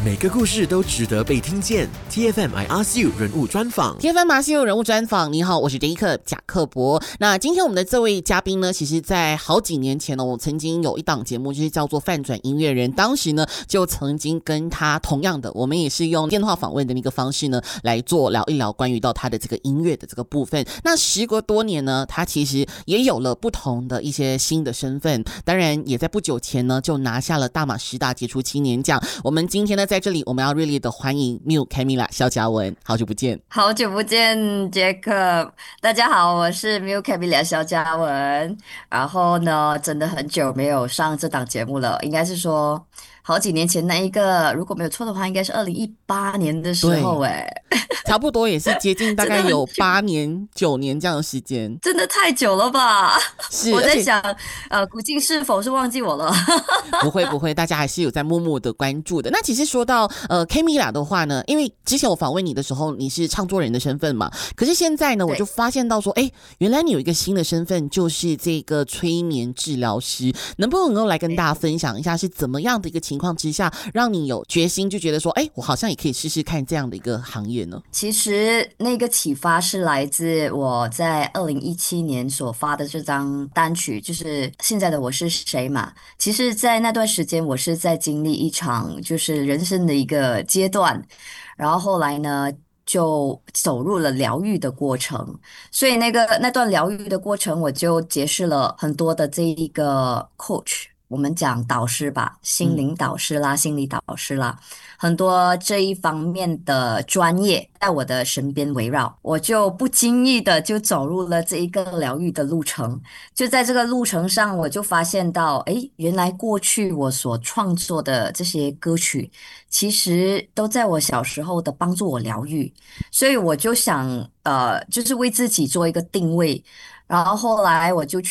每个故事都值得被听见。TFM I Ask You 人物专访。 TFM I Ask You 人物专访。你好，我是 Jacob 贾克伯。那今天我们的这位嘉宾呢，其实在好几年前呢，我曾经有一档节目，就是叫做翻转音乐人。当时呢，就曾经跟他同样的，我们也是用电话访问的一个方式呢，来做聊一聊关于到他的这个音乐的这个部分。那时隔多年呢，他其实也有了不同的一些新的身份。当然，也在不久前呢，就拿下了大马10大杰出青年奖。我们今天呢，在这里我们要热烈的欢迎 Miu Camila 萧嘉文，好久不见。 好久不见 Jacob， 大家好，我是 Miu Camila 萧嘉文。然后呢，真的很久没有上这档节目了，应该是说好几年前那一个，如果没有错的话，应该是2018年的时候差不多也是接近大概有8年9年这样的时间， 真的太久了吧？ 是， 我在想，古静是否是忘记我了？ 不会，大家还是有在默默的关注的。那其实说到Camila 的话呢，因为之前我访问你的时候，你是唱作人的身份嘛，可是现在呢，我就发现到说，原来你有一个新的身份，就是这个催眠治疗师。能不能够来跟大家分享一下，是怎么样的一个情况之下，让你有决心就觉得说，我好像也可以试试看这样的一个行业呢？ 其实那个启发是来自我在2017年所发的这张单曲，就是现在的我是谁嘛。其实在那段时间我是在经历一场就是人生的一个阶段，然后后来呢就走入了疗愈的过程，所以那段疗愈的过程我就结识了很多的这一个 coach，我们讲导师吧，心灵导师啦，心理导师啦，很多这一方面的专业在我的身边围绕，我就不经意的就走入了这一个疗愈的路程。就在这个路程上，我就发现到，原来过去我所创作的这些歌曲，其实都在我小时候的帮助我疗愈，所以我就想，就是为自己做一个定位。然后后来我就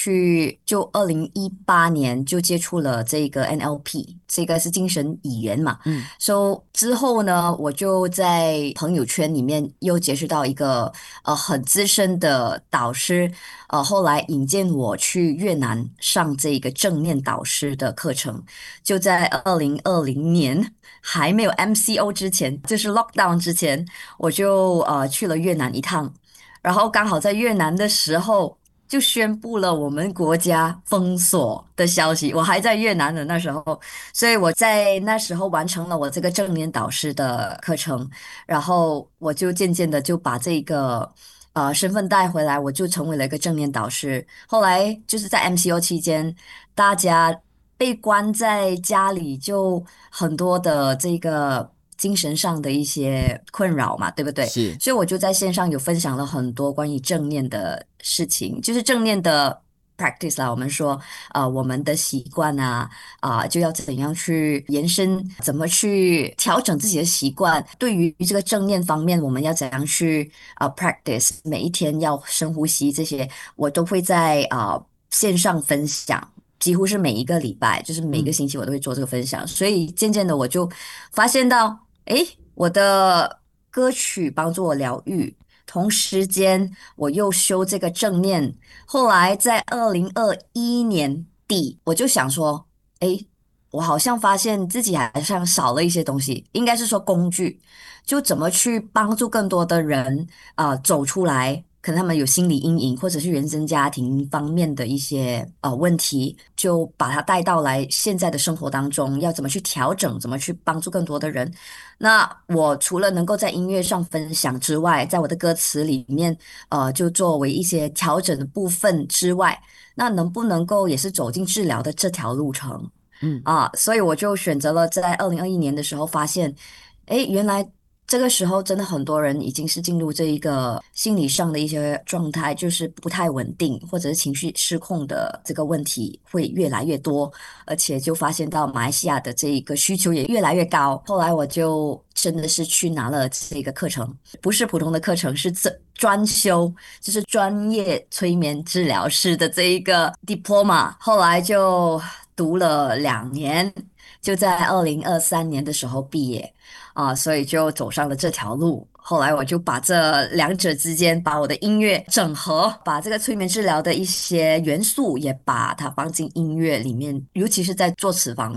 2018年就接触了这个 NLP， 这个是精神语言嘛。So 之后呢，我就在朋友圈里面又结识到一个很资深的导师，后来引荐我去越南上这个正念导师的课程。就在2020年还没有 MCO 之前，就是 lockdown 之前，我就去了越南一趟。然后刚好在越南的时候，就宣布了我们国家封锁的消息，我还在越南的那时候，所以我在那时候完成了我这个正念导师的课程，然后我就渐渐的就把这个身份带回来，我就成为了一个正念导师。后来就是在 MCO 期间，大家被关在家里，就很多的这个精神上的一些困扰嘛，对不对？ 是， 所以我就在线上有分享了很多关于正念的事情，就是正念的 practice 啦。我们说，我们的习惯啊，就要怎样去延伸，怎么去调整自己的习惯。对于这个正念方面，我们要怎样去practice，每一天要深呼吸这些，我都会在线上分享。几乎是每一个礼拜，就是每个星期我都会做这个分享，所以渐渐的我就发现到，我的歌曲帮助我疗愈，同时间我又修这个正念。后来在2021年底，我就想说，我好像发现自己好像少了一些东西，应该是说工具，就怎么去帮助更多的人走出来。可能他们有心理阴影，或者是原生家庭方面的一些问题，就把它带到来现在的生活当中，要怎么去调整，怎么去帮助更多的人。那我除了能够在音乐上分享之外，在我的歌词里面，就作为一些调整的部分之外，那能不能够也是走进治疗的这条路程？所以我就选择了在2021年的时候发现，原来这个时候真的很多人已经是进入这一个心理上的一些状态，就是不太稳定，或者是情绪失控的这个问题会越来越多，而且就发现到马来西亚的这一个需求也越来越高。后来我就真的是去拿了这个课程，不是普通的课程，是专修，就是专业催眠治疗师的这一个 diploma。后来就读了2年，就在2023年的时候毕业。所以就走上了这条路。后来我就把这两者之间，把我的音乐整合，把这个催眠治疗的一些元素也把它放进音乐里面，尤其是在作词方面。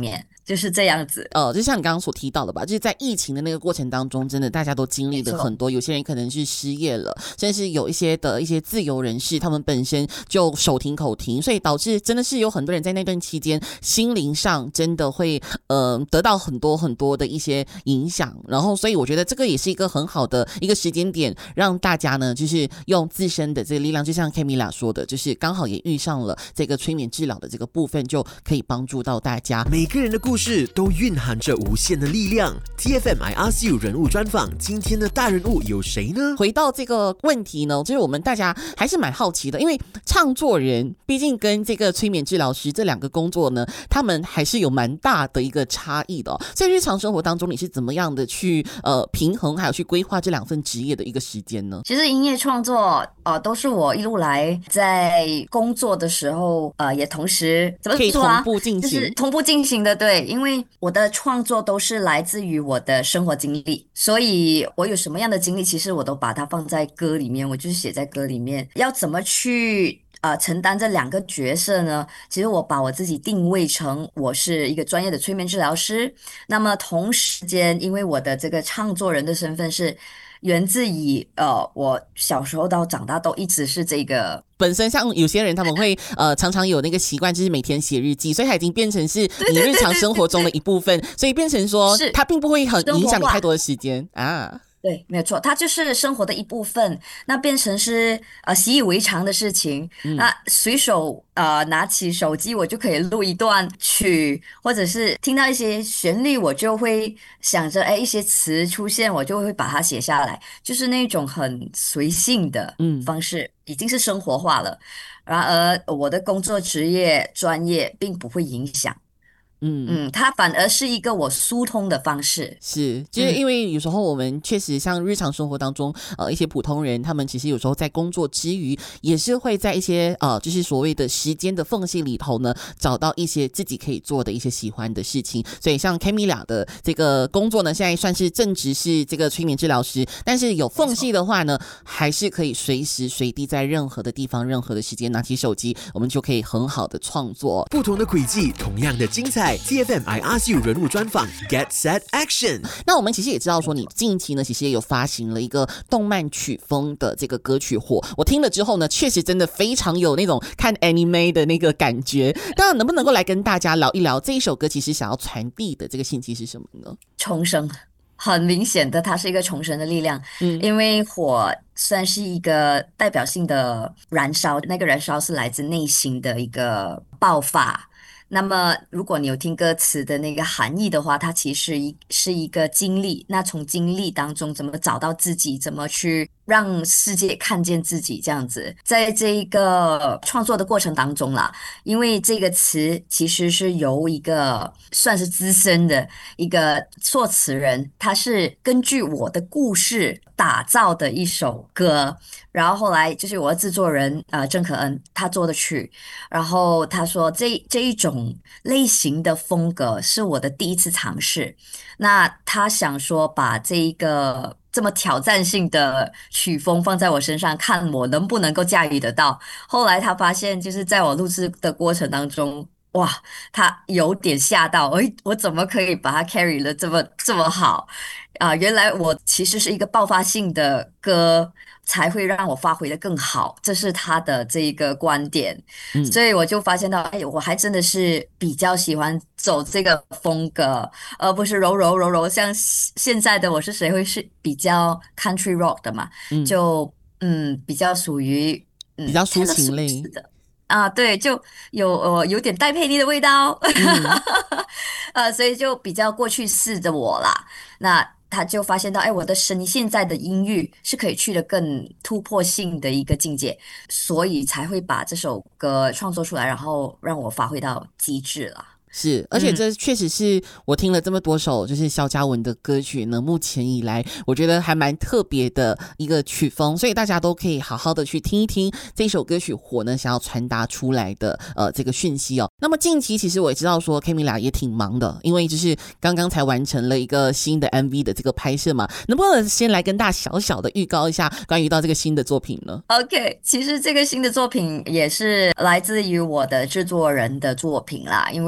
就是这样子。 就像你刚刚所提到的吧，就是在疫情的那个过程当中，真的大家都经历了很多，有些人可能是失业了，甚至有一些自由人士，他们本身就手停口停，所以导致真的是有很多人在那段期间心灵上真的会得到很多很多的一些影响，然后所以我觉得这个也是一个很好的一个时间点，让大家呢就是用自身的这个力量，就像 Camila 说的，就是刚好也遇上了这个催眠治疗的这个部分，就可以帮助到大家。 每个人的故事都蕴含着无限的力量。 TFM I Ask You 人物专访，今天的大人物有谁呢？ 回到这个问题呢，就是我们大家还是蛮好奇的，因为唱作人毕竟跟这个催眠治疗师这两个工作呢，他们还是有蛮大的一个差异的所以日常生活当中你是怎么样的去平衡还有去规划这两份职业的一个时间呢？ 其实音乐创作都是我一路来在工作的时候也同时怎么说啊， 可以同步进行， 就是同步进行的。对，因为我的创作都是来自于我的生活经历，所以我有什么样的经历，其实我都把它放在歌里面，我就是写在歌里面。要怎么去承担这两个角色呢？其实我把我自己定位成我是一个专业的催眠治疗师，那么同时间因为我的这个唱作人的身份是源自于我小时候到长大都一直是这个。 本身像有些人他们会常常有那个习惯，就是每天写日记，所以它已经变成是你日常生活中的一部分，所以变成说它并不会很影响你太多的时间啊。 对，没有错，它就是生活的一部分，那变成是习以为常的事情。那随手拿起手机，我就可以录一段曲，或者是听到一些旋律，我就会想着一些词出现，我就会把它写下来，就是那种很随性的方式，已经是生活化了。然而我的工作职业专业并不会影响。它反而是一个我疏通的方式。 是，就是因为有时候我们确实像日常生活当中，一些普通人，他们其实有时候在工作之余，也是会在一些就是所谓的时间的缝隙里头呢，找到一些自己可以做的一些喜欢的事情。所以像 Camila 的这个工作呢，现在算是正职是这个催眠治疗师，但是有缝隙的话呢，还是可以随时随地在任何的地方、任何的时间拿起手机，我们就可以很好的创作。 不同的轨迹，同样的精彩。TFM I Ask You 人物专访 Get Set Action。 那我们其实也知道说，你近期呢其实也有发行了一个动漫曲风的这个歌曲火，我听了之后呢，确实真的非常有那种看 anime 的那个感觉。那能不能够来跟大家聊一聊这一首歌其实想要传递的这个信息是什么呢？ 重生，很明显的它是一个重生的力量。因为火算是一个代表性的燃烧，那个燃烧是来自内心的一个爆发。那么如果你有听歌词的那个含义的话，它其实是一个经历，那从经历当中怎么找到自己，怎么去让世界看见自己，这样子。在这一个创作的过程当中啦，因为这个词其实是由一个算是资深的一个作词人，他是根据我的故事打造的一首歌，然后后来就是我的制作人郑可恩他做的曲，然后他说这一种类型的风格是我的第一次尝试，那他想说把这一个这么挑战性的曲风放在我身上，看我能不能够驾驭得到。后来他发现就是在我录制的过程当中，哇，他有点吓到，我怎么可以把它 carry 了这么好原来我其实是一个爆发性的歌才会让我发挥得更好，这是他的这一个观点。所以我就发现到我还真的是比较喜欢走这个风格，而不是柔柔像现在的我是谁会是比较 country rock 的嘛，就比较属于比较抒情类的对，就有点戴佩妮的味道所以就比较过去式的我啦。那他就发现到我的声音现在的音域是可以去得更突破性的一个境界，所以才会把这首歌创作出来，然后让我发挥到极致了。 是，而且这确实是我听了这么多首就是萧嘉文的歌曲呢，目前以来我觉得还蛮特别的一个曲风，所以大家都可以好好的去听一听这首歌曲火呢想要传达出来的这个讯息那么近期其实我也知道说 Camila 也挺忙的，因为就是刚刚才完成了一个新的 MV 的这个拍摄嘛，能不能先来跟大家小小的预告一下关于到这个新的作品呢？ OK， 其实这个新的作品也是来自于我的制作人的作品啦，因为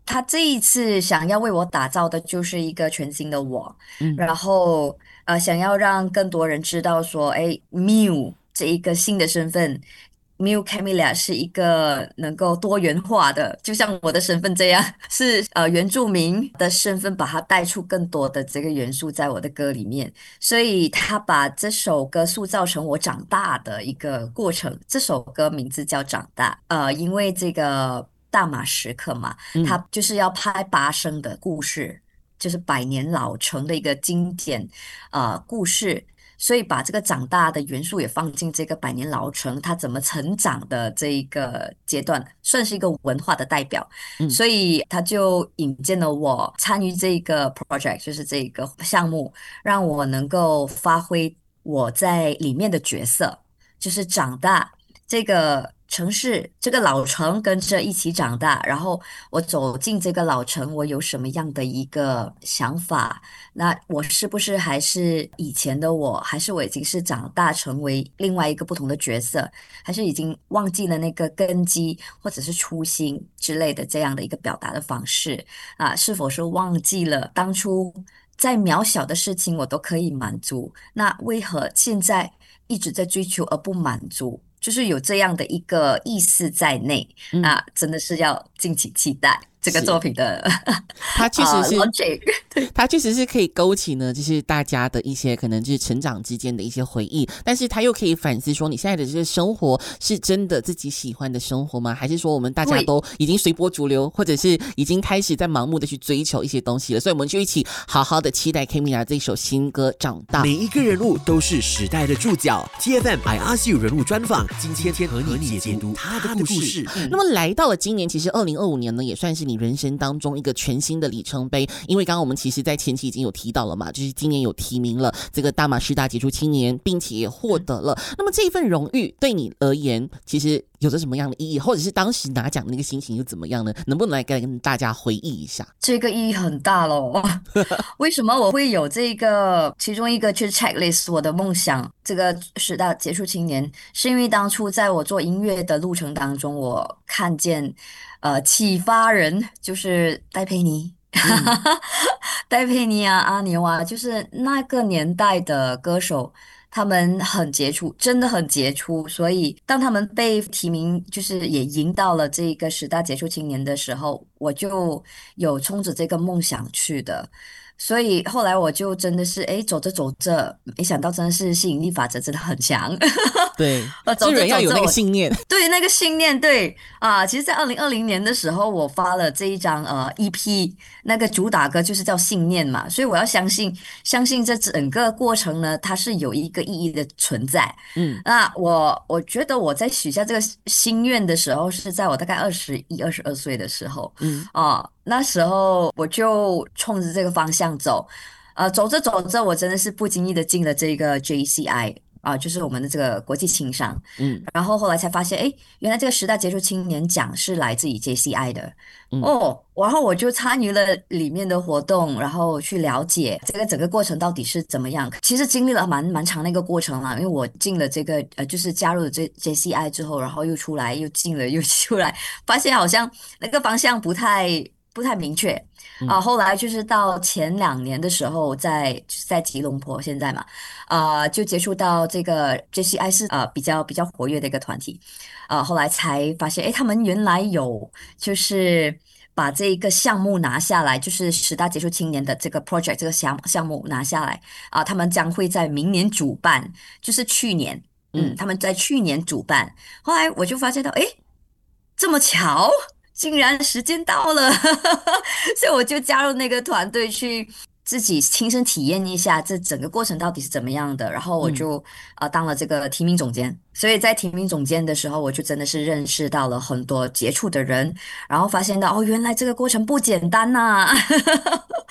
他这一次想要为我打造的就是一个全新的我， 嗯然后想要让更多人知道说，哎，Miu 这一个新的身份。Miu Camilla 是一个能够多元化的，就像我的身份这样，是原住民的身份，把它带出更多的这个元素在我的歌里面。所以他把这首歌塑造成我长大的一个过程。这首歌名字叫《长大》，因为这个大马时刻嘛， 嗯他就是要拍拔升的故事，就是百年老城的一个经典故事。所以把这个长大的元素也放进这个百年老城，它怎么成长的这一个阶段，算是一个文化的代表。 嗯所以他就引荐了我参与这个 project，就是这个项目，让我能够发挥我在里面的角色，就是长大这个城市，这个老城跟着一起长大，然后我走进这个老城，我有什么样的一个想法？那我是不是还是以前的我，还是我已经是长大成为另外一个不同的角色，还是已经忘记了那个根基或者是初心之类的这样的一个表达的方式是否是忘记了当初再渺小的事情我都可以满足，那为何现在一直在追求而不满足？就是有这样的一个意思在内嗯， 真的是要敬请期待这个作是， 品的它确实是 logic。 它确实是可以勾起呢，就是大家的一些可能就是成长之间的一些回忆，但是它又可以反思说，你现在的这个生活是真的自己喜欢的生活吗？还是说我们大家对， 都已经随波逐流，或者是已经开始在盲目的去追求一些东西了？所以我们就一起好好的期待 Camila 这首新歌《长大》。 每一个人物都是时代的注脚。TFM I Ask You 人物专访，今天和你解读他的故事。 那么来到了今年，其实2025年呢，也算是你人生当中一个全新的里程碑。因为刚刚我们其实在前期已经有提到了嘛，就是今年有提名了这个大马师大杰出青年，并且也获得了。那么这一份荣誉对你而言，其实有着什么样的意义，或者是当时拿奖的那个心情又怎么样呢？能不能来跟大家回忆一下？ 这个意义很大咯。为什么我会有这个其中一个去 checklist 我的梦想？这个十大杰出青年，是因为当初在我做音乐的路程当中，我看见启发人就是戴佩妮。 嗯戴佩妮啊，阿牛啊，就是那个年代的歌手，他们很杰出，真的很杰出。所以当他们被提名，就是也赢到了这个十大杰出青年的时候，我就有冲着这个梦想去的。所以后来我就真的是，诶，走着走着，没想到真的是吸引力法则真的很强。 对， 走着走着， 做人要有那个信念。 对那个信念，对其实，在2020年的时候，我发了这一张EP，那个主打歌就是叫信念嘛，所以我要相信这整个过程呢，它是有一个意义的存在。 嗯那我觉得我在许下这个心愿的时候，是在我大概21、22岁的时候嗯那时候我就冲着这个方向走。走着走着，我真的是不经意的进了这个 JCI。就是我们的这个国际青商， 嗯然后后来才发现，诶，原来这个十大杰出青年奖是来自于 JCI 的。 嗯然后我就参与了里面的活动，然后去了解这个整个过程到底是怎么样。其实经历了蛮长的一个过程啦，因为我进了这个就是加入了这 JCI 之后，然后又出来，又进了，又出来，发现好像那个方向不太明确。 嗯后来就是到前2年的时候在吉隆坡，现在嘛，就接触到这个 JCI 是比较活跃的一个团体。后来才发现，诶，他们原来有就是把这一个项目拿下来，就是十大杰出青年的这个 project 这个项目拿下来他们将会在明年主办，就是去年， 嗯他们在去年主办。后来我就发现到，诶，这么巧，竟然时间到了，所以我就加入那个团队去自己亲身体验一下这整个过程到底是怎么样的。然后我嗯就当了这个提名总监，所以在提名总监的时候，我就真的是认识到了很多杰出的人，然后发现到原来这个过程不简单呐、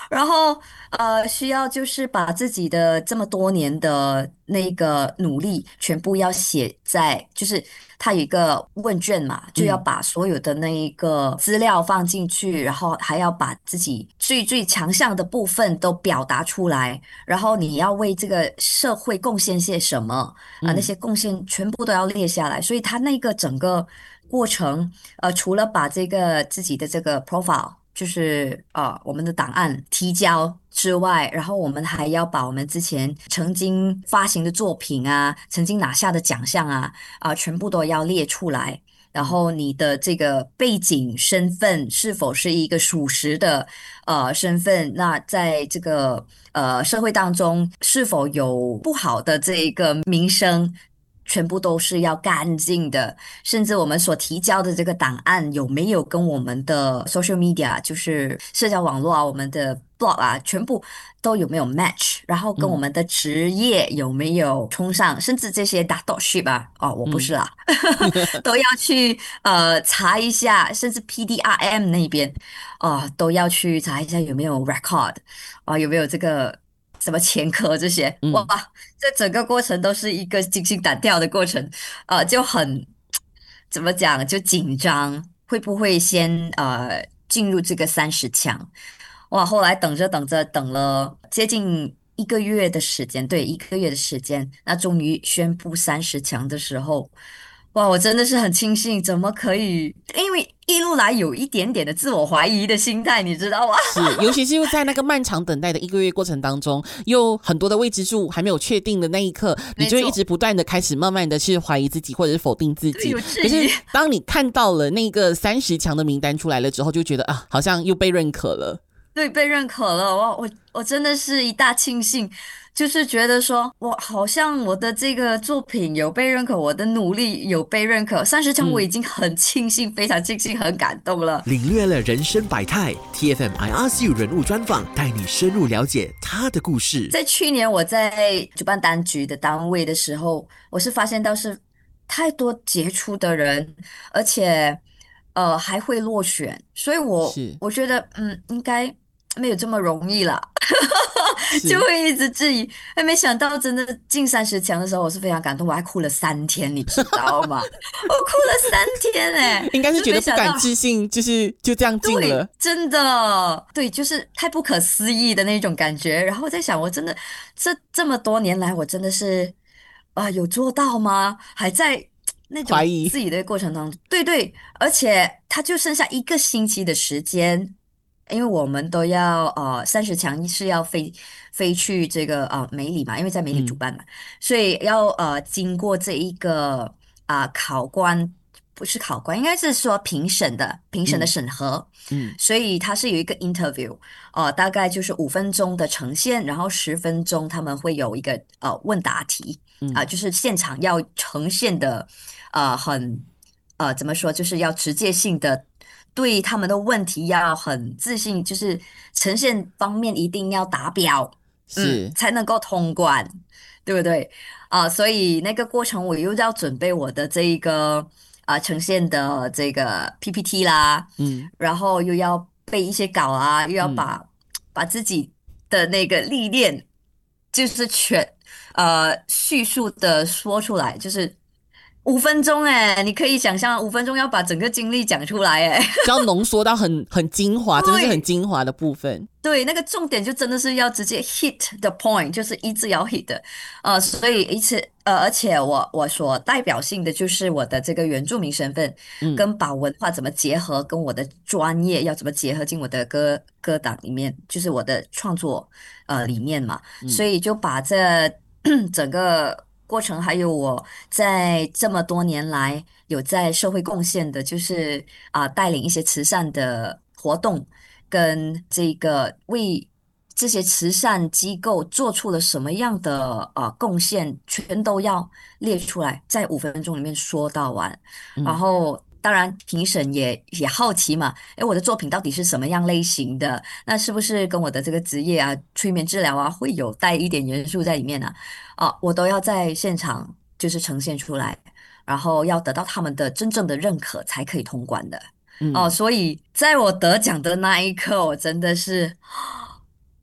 然后需要就是把自己的这么多年的那个努力全部要写在，就是他有一个问卷嘛，就要嗯把所有的那一个资料放进去，然后还要把自己最强项的部分都表达出来，然后你要为这个社会贡献些什么那嗯些贡献全部都要列下来，所以他那个整个过程，除了把这个自己的这个 profile，就是我们的档案提交之外，然后我们还要把我们之前曾经发行的作品啊，曾经拿下的奖项啊，全部都要列出来。然后你的这个背景身份是否是一个属实的身份？那在这个社会当中是否有不好的这一个名声？全部都是要干净的，甚至我们所提交的这个档案有没有跟我们的 social media，就是社交网络啊，我们的 blog 啊，全部都有没有 match，然后跟我嗯们的职业有没有冲上，甚至这些 datorship 啊，我不是嗯啦，都要去查一下，甚至 PDRM 那边都要去查一下有没有 record 有没有这个什么前科这些，哇， 嗯这整个过程都是一个惊心胆跳的过程，就很怎么讲，就紧张，会不会先进入这个30强？哇，后来等着等着，等了接近一个月的时间，对，一个月的时间，那终于宣布30强的时候，哇，我真的是很庆幸，怎么可以？因为一路来有一点点的自我怀疑的心态，你知道吗？ 是，尤其是又在那个漫长等待的一个月过程当中，又很多的未知数还没有确定的那一刻，你就会一直不断的开始慢慢的去怀疑自己，或者是否定自己。 对有质可是疑。 当你看到了那个30强的名单出来了之后，就觉得啊，好像又被认可了。 对，被认可了，我真的是一大庆幸，就是觉得说，我好像我的这个作品有被认可，我的努力有被认可，30强我嗯已经很庆幸，非常庆幸，很感动了。 领略了人生百态，TFM I Ask You 人物专访，带你深入了解他的故事。 在去年我在主办单局的单位的时候，我是发现到是太多杰出的人，而且还会落选，所以我是我觉得应该没有这么容易啦。就是， 会一直质疑，还没想到真的进30强的时候，我是非常感动，我还哭了3天，你知道吗？我哭了3天应该是觉得不敢就没想到， 置信，就这样进对， 了。 真的，对，就是太不可思议的那种感觉。然后我在想，我真的这么多年来，我真的是有做到吗？还在那种怀疑。 自己的过程当中，对对，而且他就剩下一个星期的时间。因为我们都要30强是要飞去这个梅里嘛，因为在梅里主嗯办嘛，所以要经过这一个考官，不是考官，应该是说评审的嗯审核， 嗯所以它是有一个 interview，大概就是5分钟的呈现，然后10分钟他们会有一个问答题嗯就是现场要呈现的很怎么说，就是要直接性的。对他们的问题要很自信，就是呈现方面一定要达标， 是才能够通关，对不对？所以那个过程我又要准备我的这一个呈现的这个 PPT 啦， 嗯然后又要背一些稿啊，又要嗯把自己的那个历练，就是叙述的说出来，就是五分钟哎，你可以想象5分钟要把整个经历讲出来哎。 就要浓缩到很精华，真的是很对精华的部分。 对，那个重点就真的是要直接 hit the point，就是一直要 hit 的，所以而且我所代表性的就是我的这个原住民身份， 嗯跟把文化怎么结合，跟我的专业要怎么结合进我的歌档里面，就是我的创作理念嘛，所嗯以就把这整个过程，还有我在这么多年来有在社会贡献的，就是带领一些慈善的活动。跟这个为这些慈善机构做出了什么样的贡献，全都要列出来，在5分钟里面说到完。然嗯后，当然评审也好奇嘛，诶，我的作品到底是什么样类型的？那是不是跟我的这个职业催眠治疗会有带一点元素在里面呢？我都要在现场就是呈现出来，然后要得到他们的真正的认可才可以通关的。 嗯， 所以在我得奖的那一刻，我真的是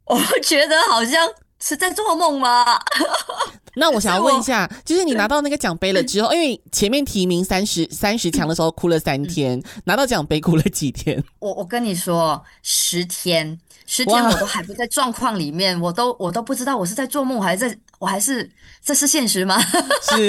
我觉得好像是在做梦吗？ 那我想要问一下，就是你拿到那个奖杯了之后，因为前面提名30强的时候哭了3天，拿到奖杯哭了几天？ 我跟你说，10天哇， 我都还不在状况里面，我都不知道我是在做梦，还是这是现实吗？ 是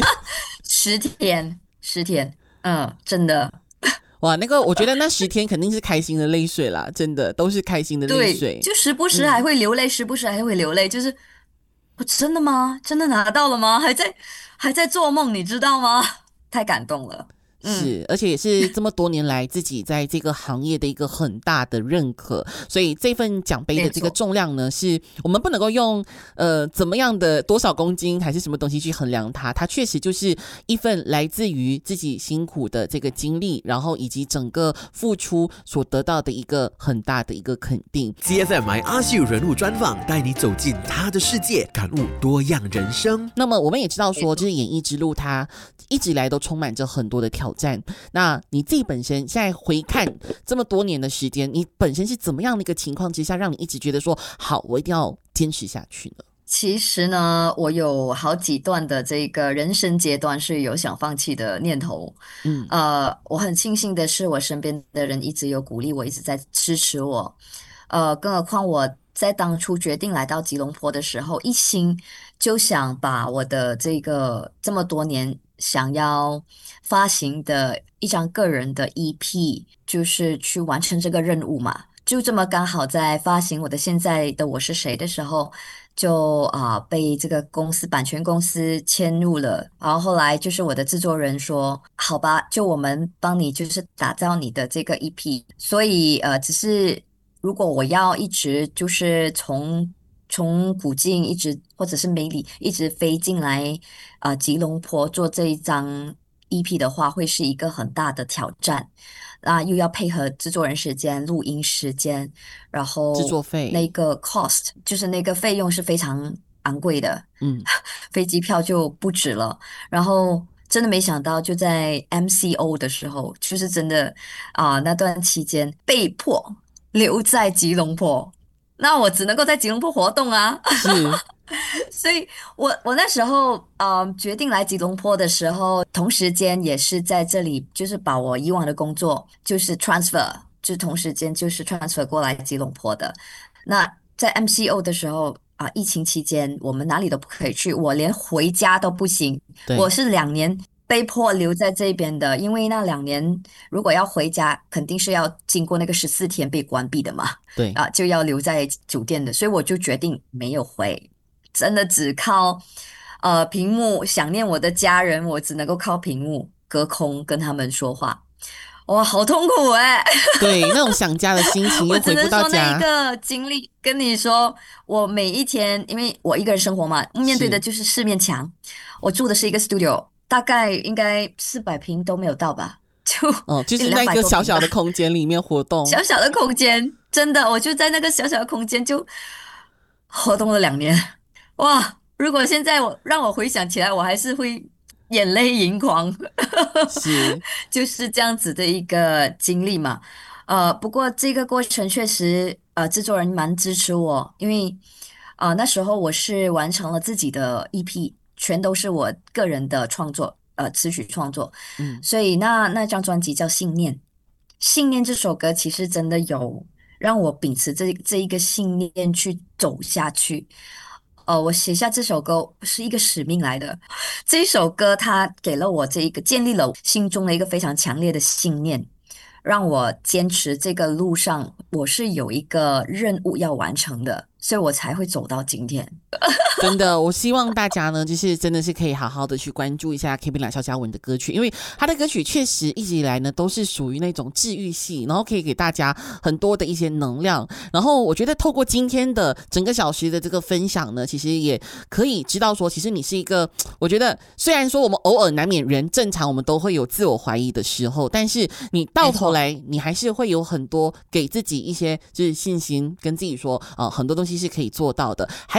十天，真的。 哇，那个我觉得那10天肯定是开心的泪水啦，真的都是开心的泪对， 水。 就时不时还会流泪，时不时还会流泪，就是我真的吗？真的拿到了吗？还在做梦，你知道吗？太感动了。嗯， 是，而且也是这么多年来自己在这个行业的一个很大的认可，所以这份奖杯的这个没错。 重量呢，是我们不能够用怎么样的多少公斤还是什么东西去衡量它，它确实就是一份来自于自己辛苦的这个经历，然后以及整个付出所得到的一个很大的一个肯定。 TFM I Ask You 人物专访，带你走进他的世界，感悟多样人生。 那么我们也知道说，就是演艺之路它一直以来都充满着很多的挑战。那你自己本身现在回看这么多年的时间，你本身是怎么样的一个情况之下，让你一直觉得说好，我一定要坚持下去呢？ 其实呢，我有好几段的这个人生阶段是有想放弃的念头。 嗯， 我很庆幸的是，我身边的人一直有鼓励我，一直在支持我。更何况我在当初决定来到吉隆坡的时候，一心就想把我的这个这么多年想要发行的一张个人的 EP，就是去完成这个任务嘛。就这么刚好在发行我的现在的我是谁的时候，就被这个版权公司迁入了。然后后来就是我的制作人说，好吧，就我们帮你就是打造你的这个 EP。所以只是如果我要一直就是从古晋一直或者是梅里一直飞进来吉隆坡做这一张 EP 的话，会是一个很大的挑战。又要配合制作人时间、录音时间，然制后作费， 那个 cost 就是那个费用是非常昂贵的， 嗯， 飞机票就不止了。然后真的没想到，就在 MCO 的时候，就是真的那段期间被迫留在吉隆坡，那我只能够在吉隆坡活动啊。 是所以我那时候决定来吉隆坡的时候，同时间也是在这里，就是把我以往的工作就是 transfer，就同时间就是 transfer 过来吉隆坡的。那在 MCO 的时候疫情期间我们哪里都不可以去，我连回家都不行，我对是2年被迫留在这边的，因为那2年如果要回家，肯定是要经过那个14天被关闭的嘛， 对， 就要留在酒店的，所以我就决定没有回。真的只靠屏幕想念我的家人，我只能够靠屏幕隔空跟他们说话。哇，好痛苦哎！ 对，那种想家的心情我又回不只能说那一到家， 个经历跟你说，我每一天，因为我一个人生活嘛，面对的是就是4面墙。我住的是一个 studio，大概应该400平都没有到吧，就哦，就就两百是那个多平吧。 小小的空间里面活动， 小小的空间，真的，我就在那个小小的空间就活动了2年。哇！如果现在让我回想起来，我还是会眼泪盈眶， 是就是这样子的一个经历嘛。不过这个过程确实，制作人蛮支持我，因为那时候我是完成了自己的 EP，全都是我个人的创作，词曲创作， 嗯。 所以那张专辑叫《信念》。信念这首歌其实真的有让我秉持这一个信念去走下去。我写下这首歌是一个使命来的。这一首歌它给了我这一个建立了心中的一个非常强烈的信念，让我坚持这个路上，我是有一个任务要完成的，所以我才会走到今天。 真的，我希望大家呢，就是真的是可以好好的去关注一下 K B 蓝萧嘉文的歌曲，因为他的歌曲确实一直以来呢都是属于那种治愈系，然后可以给大家很多的一些能量。然后我觉得透过今天的整个小时的这个分享呢，其实也可以知道说，其实你是一个，我觉得虽然说我们偶尔难免人正常我们都会有自我怀疑的时候，但是你到头来你还是会有很多给自己一些就是信心，跟自己说很多东西是可以做到的。还有就是刚刚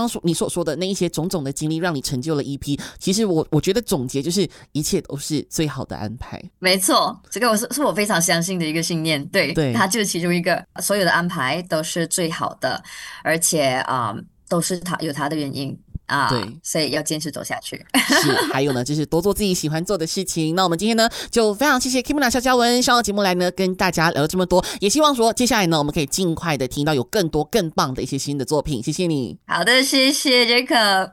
刚你所说的那一些种种的经历，让你成就了 EP。其实我觉得总结就是一切都是最好的安排。 没错，这个是我非常相信的一个信念。对， 对， 它就是其中一个，所有的安排都是最好的，而且都是有它的原因。 对， 所以要坚持走下去。 是，还有呢，就是多做自己喜欢做的事情。那我们今天呢，就非常谢谢 Kimuna 萧嘉文上到节目来呢，跟大家聊了这么多，也希望说接下来呢，我们可以尽快的听到有更多更棒的一些新的作品。谢谢你。 好的，谢谢 Jacob。